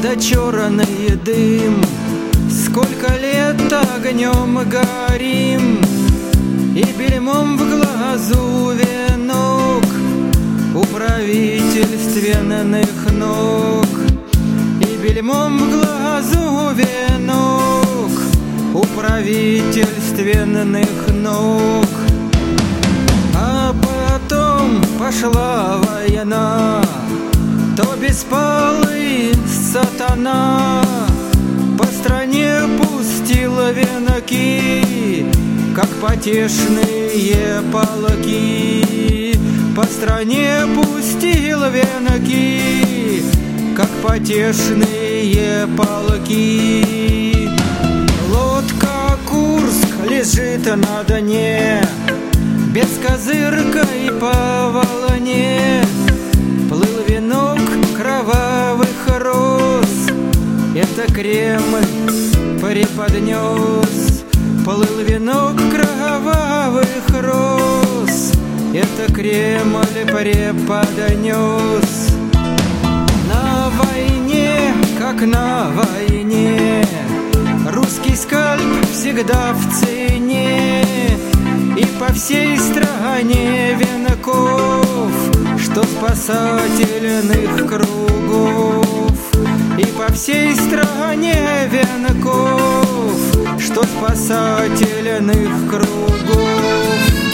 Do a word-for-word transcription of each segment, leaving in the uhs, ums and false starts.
да черный дым. Сколько лет огнем горим, и бельмом в глазу венок у правительственных ног. И бельмом в глазу венок у правительственных ног. А потом пошла война, то беспалый сатана по стране пустил венки, как потешные полки. По стране пустил венки, как потешные полки. Лодка Курск лежит на дне, без козырка и по волне. Плыл венок кровавых роз, это Кремль преподнес. Плыл венок кровавых роз, это Кремль преподнес. На войне, как на войне, русский скальп всегда в цене. И по всей стране венков, что спасательных кругов. И по всей стране венков, что спасательных кругов.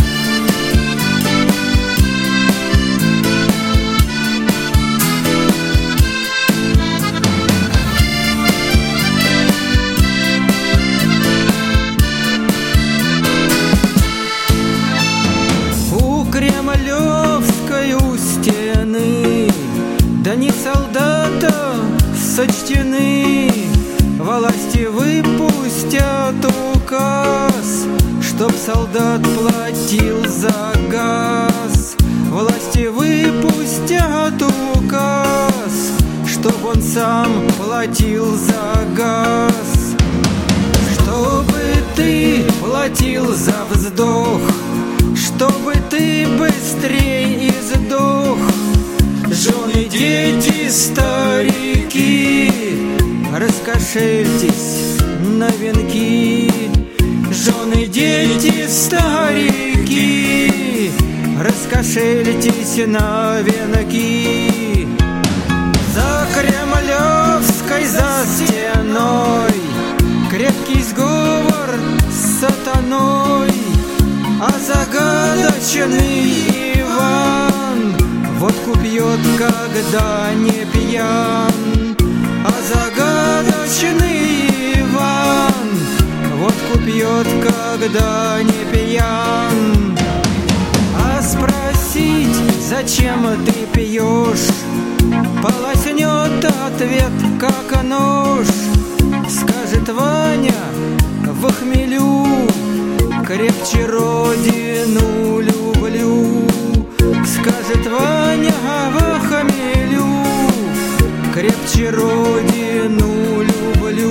Кремлевской у стены, да не солдата сочтены. Власти выпустят указ, чтоб солдат платил за газ. Власти выпустят указ, чтоб он сам платил за газ. Чтобы ты платил за вздох, чтобы ты быстрей издох. Жены, дети, старики, раскошельтесь на венки. Жены, дети, старики, раскошельтесь на венки. За Кремлевской, за стеной крепкий сговор с сатаной. А загадочный Иван водку пьет, когда не пьян. А загадочный Иван водку пьет, когда не пьян. А спросить, зачем ты пьешь, полоснет ответ, как нож. Скажет Ваня в хмелю, крепче родину люблю. Скажет Ваня в хмелю, крепче родину люблю.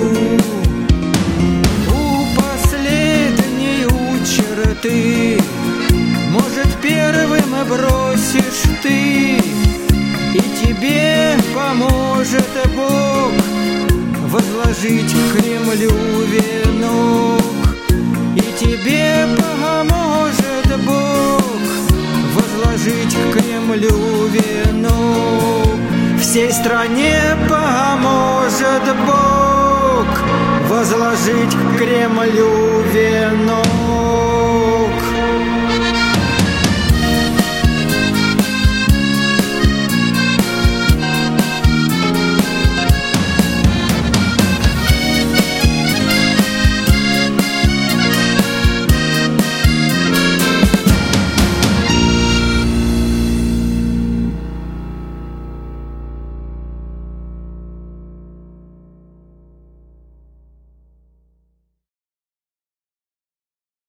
У последней у черты, может, первым бросишь ты, и тебе поможет Бог возложить к Кремлю венок. И тебе поможет Бог возложить к Кремлю венок. Всей стране поможет Бог возложить к Кремлю венок.